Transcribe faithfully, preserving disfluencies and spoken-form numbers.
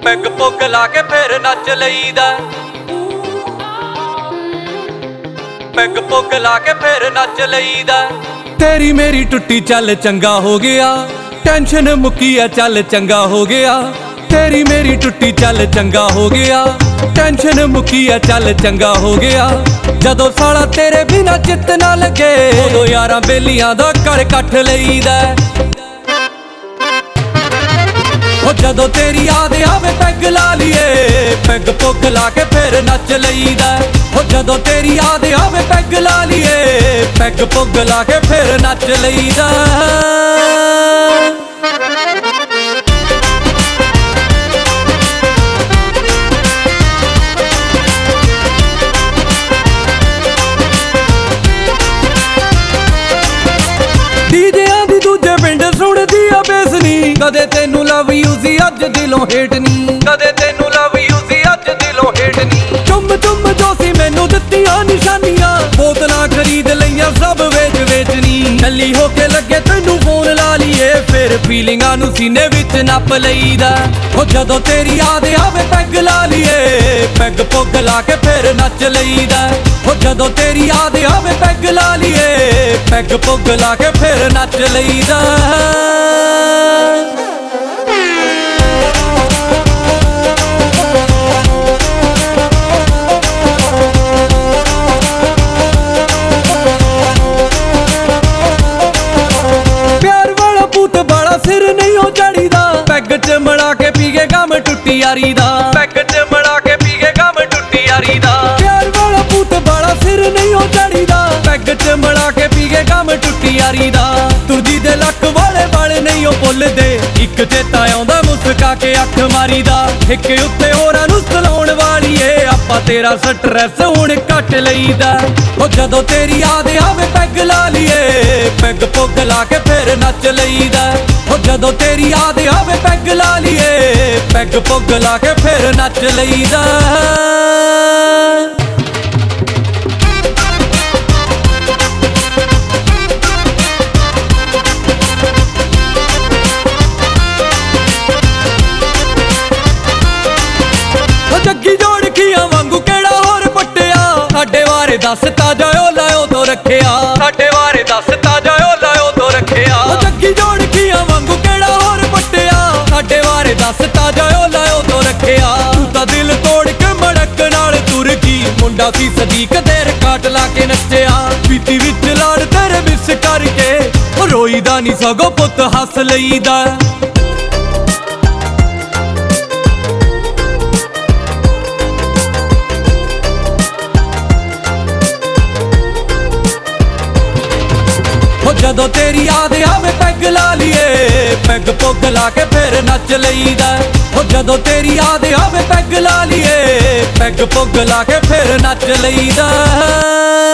Peg ਪੁੱਗ ਲਾ ਕੇ ਫਿਰ ਨੱਚ ਲਈਦਾ। ਪੈਗ ਪੁੱਗ ਲਾ ਕੇ ਫਿਰ ਨੱਚ ਲਈਦਾ। ਤੇਰੀ ਮੇਰੀ ਟੁੱਟੀ ਚੱਲ ਚੰਗਾ ਹੋ ਗਿਆ, ਟੈਨਸ਼ਨ ਮੁੱਕੀ ਆ ਚੱਲ ਚੰਗਾ ਹੋ ਗਿਆ। ਤੇਰੀ ਮੇਰੀ ਟੁੱਟੀ ਚੱਲ ਚੰਗਾ ਹੋ ਗਿਆ, ਟੈਨਸ਼ਨ ਮੁੱਕੀ ਆ ਚੱਲ ਚੰਗਾ ਹੋ ਗਿਆ। ਜਦੋਂ ਸਾਲਾ ਤੇਰੇ ਬਿਨਾ ਚਿੱਤ ਨਾ ਲੱਗੇ, ਉਦੋਂ ਯਾਰਾਂ ਬੇਲੀਆਂ ਦਾ ਕਰ ਕੱਠ ਲਈਦਾ। ਉਹ ਜਦੋਂ ਤੇਰੀ ਯਾਦ ਆਵੇ ਪੈਗ ਲਾ ਲਈਏ, ਪੈਗ ਪੁੱਗ ਲਾ ਕੇ ਫਿਰ ਨੱਚ ਲਈਦਾ। ਉਹ ਜਦੋਂ ਤੇਰੀ ਯਾਦ ਆਵੇ ਪੈਗ ਲਾ ਲਈਏ, ਪੈਗ ਪੁੱਗ ਲਾ ਕੇ ਫਿਰ ਨੱਚ ਲਈਦਾ। ਡੀਜਿਆਂ ਦੀ ਦੂਜੇ ਪਿੰਡ ਸੁਣਦੀ ਆ ਬੇਸਨੀ, ਕਦੇ ਤੈਨੂੰ ਲਵ ਯੂ ਸੀ ਅੱਜ ਦਿਲੋਂ ਹੇਟ ਨੀ, ਕਦੇ ਤੈਨੂੰ ਲਵ ਯੂ ਸੀ ਅੱਜ ਦਿਲੋਂ ਹੇਟ ਨੀ। ਚੁੰਮ ਚੁੰਮ ਜੋ ਸੀ ਮੈਨੂੰ ਦਿੱਤੀਆਂ ਨਿਸ਼ਾਨੀਆਂ, ਬੋਤਲਾਂ ਖਰੀਦ ਲਈਆਂ ਸਭ ਵੇਚ ਵੇਚਨੀ। ਨੱਲੀ ਹੋ ਕੇ ਲੱਗੇ ਤੈਨੂੰ ਫੋਨ ਲਾ ਲਈਏ, ਫਿਰ ਫੀਲਿੰਗਾਂ ਨੂੰ ਸੀਨੇ ਵਿੱਚ ਨੱਪ ਲਈਦਾ। ਉਹ ਜਦੋਂ ਤੇਰੀ ਯਾਦ ਆਵੇ ਪੈਗ ਲਾ ਲਈਏ, ਪੈਗ ਪੁੱਗ ਲਾ ਕੇ ਫਿਰ ਨੱਚ ਲਈਦਾ। ਉਹ ਜਦੋਂ ਤੇਰੀ ਯਾਦ ਆਵੇ ਪੈਗ ਲਾ ਲਈਏ, ਪੈਗ ਪੁੱਗ ਲਾ ਕੇ ਫਿਰ ਨੱਚ ਲਈਦਾ। ਪਿਆਰ ਵਾਲਾ ਭੂਤ ਬਾਲਾ ਸਿਰ ਨਹੀਂ ਉਹ ਚੜੀਦਾ, ਪੈਗ ਚ ਮੜਾ ਕੇ ਪੀਗੇ ਗਮ ਟੁੱਟੀ ਯਾਰੀ ਦਾ। ਪੈਗ ਚ ਮੜਾ ਕੇ ਪੀਗੇ ਗਮ ਟੁੱਟੀ ਯਾਰੀ ਦਾ। ਪਿਆਰ ਵਾਲਾ ਭੂਤ ਬਾਲਾ ਸਿਰ ਨਹੀਂ ਉਹ ਚੜੀਦਾ, ਪੈਗ ਚ ਮੜਾ ਕੇ ਪੀਗੇ ਗਮ ਟੁੱਟੀ ਯਾਰੀ ਦਾ। ਤੁਰਦੀ ਦੇ ਲੱਕ ਵਾਲੇ ਵਾਲੇ ਨਹੀਂ ਉਹ ਭੁੱਲਦੇ, ਇੱਕ ਚੇਤਾ ਆਉਂਦਾ ਮੁਸਕਾ ਕੇ ਅੱਖ ਮਾਰੀ ਦਾ। ਇੱਕ ਉੱਤੇ ਹੋਰਾਂ ਨੂੰ ਸਲਾਉਣ ਵਾਲੀਏ, ਆਪਾਂ ਤੇਰਾ ਸਟ੍ਰੈਸ ਹੁਣ ਕੱਟ ਲਈਦਾ। ਉਹ ਜਦੋਂ ਤੇਰੀ ਯਾਦ ਆਵੇ ਪੈਗ ਲਾ ਲਈਏ, ਪੈਗ ਪੁੱਗ ਲਾ ਕੇ ਫਿਰ ਨੱਚ ਲਈਦਾ। ਉਹ ਜਦੋਂ ਤੇਰੀ ਯਾਦ ਆਵੇ ਪੈਗ ਲਾ ਲਈਏ, ਪੈਗ ਪੁੱਗ ਲਾ ਕੇ ਫਿਰ ਨੱਚ ਲਈਦਾ। ਜੱਗੀ ਜੋੜਕੀਆਂ ਵਾਂਗੂ ਕਿਹੜਾ ਹੋਰ ਪੱਟਿਆ, ਸਾਡੇ ਬਾਰੇ ਦੱਸ ਤਾਜਾ ਓ ਲਾਇਓ ਤੋਂ ਰੱਖਿਆ। ਸਾਡੇ ਬਾਰੇ ਦੱਸ ਤਾਜਾ ਓ ਲਾਇਓ ਤੋਂ ਰੱਖਿਆ। ਉਹ ਜੱਗੀ ਜੋੜਕੀਆਂ ਵਾਂਗੂ ਕਿਹੜਾ ਹੋਰ ਪੱਟਿਆ, ਸਾਡੇ ਬਾਰੇ ਦੱਸ ਤਾਜਾ ਓ ਲਾਇਓ ਤੋਂ ਰੱਖਿਆ। ਤੂੰ ਤਾਂ ਦਿਲ ਤੋੜ ਕੇ ਮੜਕ ਨਾਲ ਤੁਰ ਗਈ, ਮੁੰਡਾ ਸੀ ਸਦੀਕ ਦੇਰ ਕਾਟ ਲਾ ਕੇ ਨੱਚਿਆ। ਪੀਤੀ ਵਿੱਚ ਲਾੜ ਤੇਰੇ ਮਿਸ ਕਰਕੇ, ਰੋਈਦਾ ਨੀ ਸਗੋਂ ਪੁੱਤ ਹੱਸ ਲਈਦਾ। ਜਦੋਂ ਤੇਰੀ ਯਾਦ ਆਵੇ ਪੈਗ ਲਾ ਲਈਏ, ਪੈਗ ਪੁੱਗ ਲਾ ਕੇ ਫਿਰ ਨੱਚ ਲਈਦਾ। ਉਹ ਜਦੋਂ ਤੇਰੀ ਯਾਦ ਆਵੇ ਪੈਗ ਲਾ ਲਈਏ, ਪੈਗ ਪੁੱਗ ਲਾ ਕੇ ਫਿਰ ਨੱਚ ਲਈਦਾ।